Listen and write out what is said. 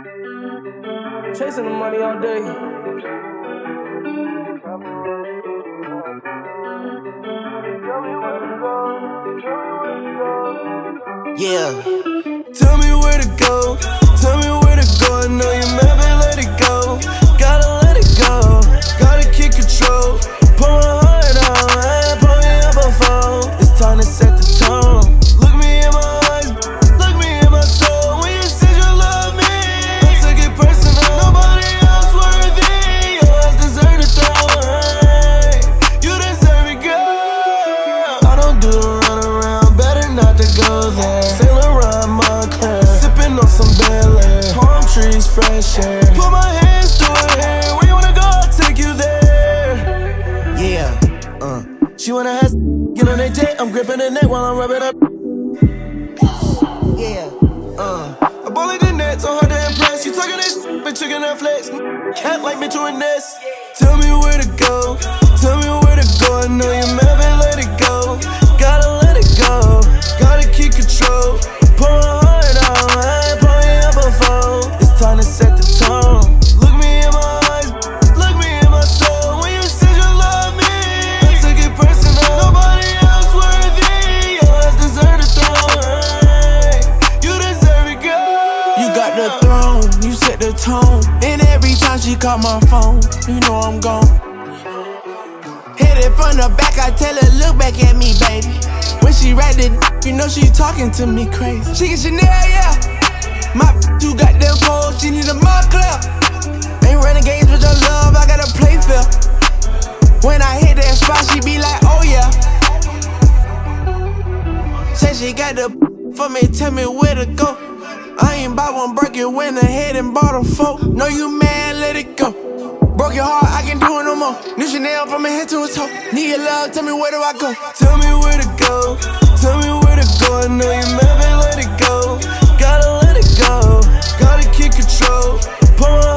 Chasing the money all day. Yeah. Tell me where to go. Tell me where to go. I know you mad, but let it go. Gotta let it go. Gotta keep control. Put my heart on. I ain't put me up before. It's time to set the tone. Look me in my eyes. Look me in my soul. When you said you love me, I took it personal. Nobody else worthy. Your ass deserve the throne. Hey, you deserve it, girl. I don't do the run around. Better not to go there. Saint Laurent, Montclair. Sipping on some Bel Air. Palm trees, fresh air. Put my hands through her hair. Where you wanna go? I'll take you there. Yeah, she wanna have get on that jet. I'm gripping the neck while I'm rubbing up. Yeah, I ball like the Nets, so hard to impress. You talking this, but chicken and flex. Cat like Mitchell and Ness. Tell me where to go. Tell me where to go. I know you mad, but let it go. Gotta let it go. Gotta keep control. Put my heart on. I ain't put me up before. It's time to set the tone. Look me in my eyes. Look me in my soul. When you said you love me, I took it personal. Nobody else worthy. Your ass deserve the throne. Hey, you deserve it, girl. You got the throne, you set the tone. And every time she call my phone, you know I'm gone. Hit it from the back, I tell her, look back at me, baby. When she ride the you know she talking to me crazy. She get Chanel, yeah. My too goddamn cold, she need a mud club. Ain't running games with your love, I gotta play fair. When I hit that spot, she be like, oh yeah. Say she got the for me, tell me where to go. I ain't bought one burger, went ahead and bought a four. Know you mad, let it go. Broke your heart, I can't do it no more. New Chanel from my head to her toe. Need your love, tell me where do I go? Tell me where to go. Tell me where to go. I know you mad, but let it go. Gotta let it go. Gotta keep control. Put my